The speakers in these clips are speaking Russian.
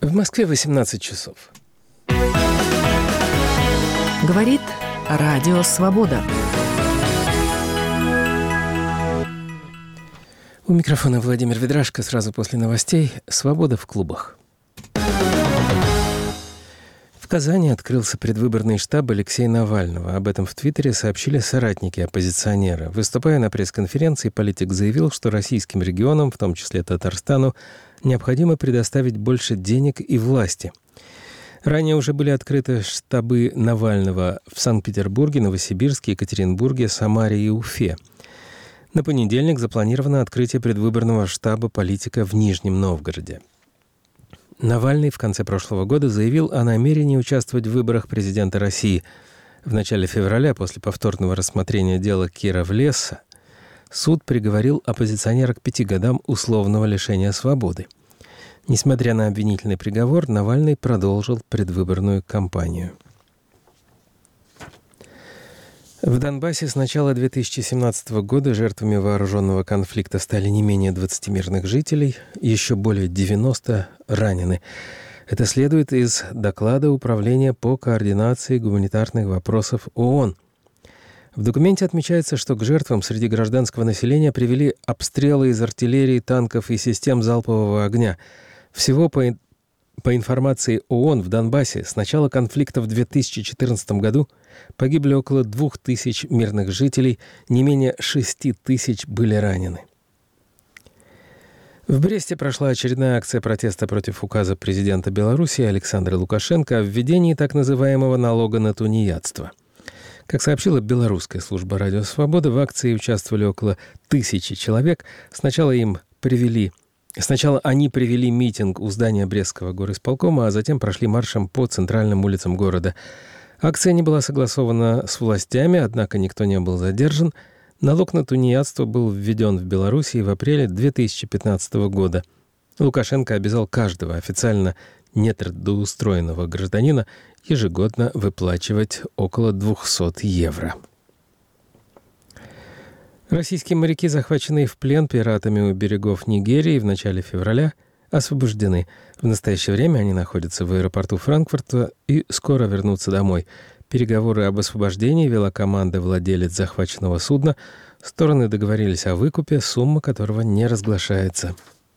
В Москве 18 часов. Говорит Радио Свобода. У микрофона Владимир Ведрашко. Сразу после новостей «Свобода в клубах». В Казани открылся предвыборный штаб Алексея Навального. Об этом в Твиттере сообщили соратники оппозиционера. Выступая на пресс-конференции, политик заявил, что российским регионам, в том числе Татарстану, необходимо предоставить больше денег и власти. Ранее уже были открыты штабы Навального в Санкт-Петербурге, Новосибирске, Екатеринбурге, Самаре и Уфе. На понедельник запланировано открытие предвыборного штаба политика в Нижнем Новгороде. Навальный в конце прошлого года заявил о намерении участвовать в выборах президента России. В начале февраля, после повторного рассмотрения дела Кировлеса, суд приговорил оппозиционера к 5 годам условного лишения свободы. Несмотря на обвинительный приговор, Навальный продолжил предвыборную кампанию. В Донбассе с начала 2017 года жертвами вооруженного конфликта стали не менее 20 мирных жителей, еще более 90 ранены. Это следует из доклада Управления по координации гуманитарных вопросов ООН. В документе отмечается, что к жертвам среди гражданского населения привели обстрелы из артиллерии, танков и систем залпового огня. Всего, по информации ООН, в Донбассе с начала конфликта в 2014 году погибли около 2000 мирных жителей, не менее 6000 были ранены. В Бресте прошла очередная акция протеста против указа президента Беларуси Александра Лукашенко о введении так называемого налога на тунеядство. Как сообщила белорусская служба «Радио Свобода», в акции участвовали около 1000 человек. Сначала они привели митинг у здания Брестского горисполкома, а затем прошли маршем по центральным улицам города. Акция не была согласована с властями, однако никто не был задержан. Налог на тунеядство был введен в Беларуси в апреле 2015 года. Лукашенко обязал каждого официально нетрудоустроенного гражданина ежегодно выплачивать около 200 евро. Российские моряки, захваченные в плен пиратами у берегов Нигерии в начале февраля, освобождены. В настоящее время они находятся в аэропорту Франкфурта и скоро вернутся домой. Переговоры об освобождении вела команда-владелец захваченного судна. Стороны договорились о выкупе, сумма которого не разглашается.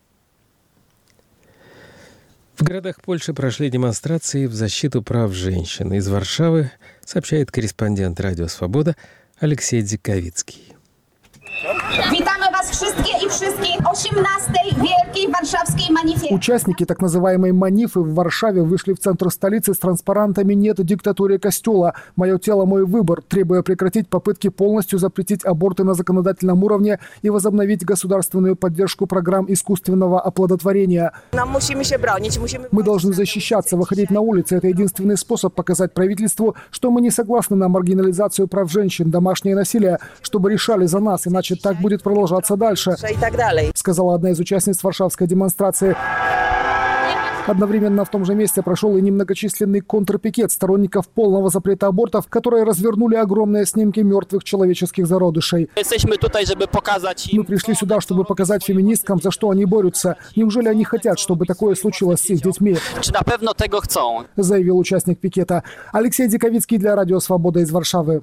В городах Польши прошли демонстрации в защиту прав женщин. Из Варшавы сообщает корреспондент «Радио Свобода» Алексей Дзиковицкий. Witamy Was wszystkie i wszystkich 18-й Wielkiej Warszawskiej Manifie. Участники так называемой манифы в Варшаве вышли в центр столицы с транспарантами «Нет диктатуре Костюла. Мое тело, мой выбор», требуя прекратить попытки полностью запретить аборты на законодательном уровне и возобновить государственную поддержку программ искусственного оплодотворения. Мы должны защищаться, выходить на улицы. Это единственный способ показать правительству, что мы не согласны на маргинализацию прав женщин, домашнее насилие, чтобы решали за нас, иначе так будет продолжаться дальше, сказала одна из участниц варшавской демонстрации. Одновременно в том же месте прошел и немногочисленный контрпикет сторонников полного запрета абортов, которые развернули огромные снимки мертвых человеческих зародышей. Мы пришли сюда, чтобы показать феминисткам, за что они борются. Неужели они хотят, чтобы такое случилось с их детьми? Заявил участник пикета. Алексей Дзиковицкий для Радио Свобода из Варшавы.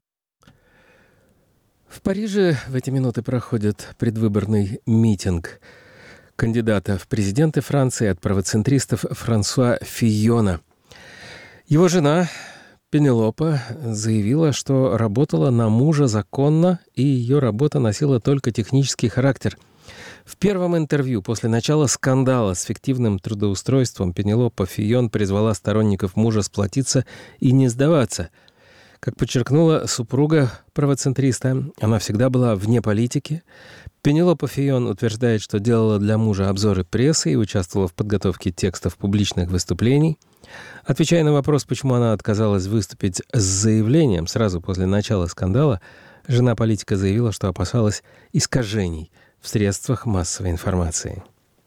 В Париже в эти минуты проходит предвыборный митинг кандидата в президенты Франции от правоцентристов Франсуа Фийона. Его жена Пенелопа заявила, что работала на мужа законно, и ее работа носила только технический характер. В первом интервью после начала скандала с фиктивным трудоустройством Пенелопа Фийон призвала сторонников мужа сплотиться и не сдаваться. Как подчеркнула супруга правоцентриста, она всегда была вне политики. Пенелопа Фийон утверждает, что делала для мужа обзоры прессы и участвовала в подготовке текстов публичных выступлений. Отвечая на вопрос, почему она отказалась выступить с заявлением сразу после начала скандала, жена политика заявила, что опасалась искажений в средствах массовой информации.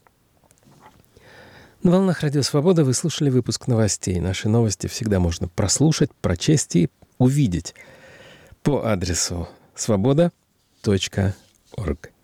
На волнах Радио Свобода вы слушали выпуск новостей. Наши новости всегда можно прослушать, прочесть и увидеть по адресу svoboda.org.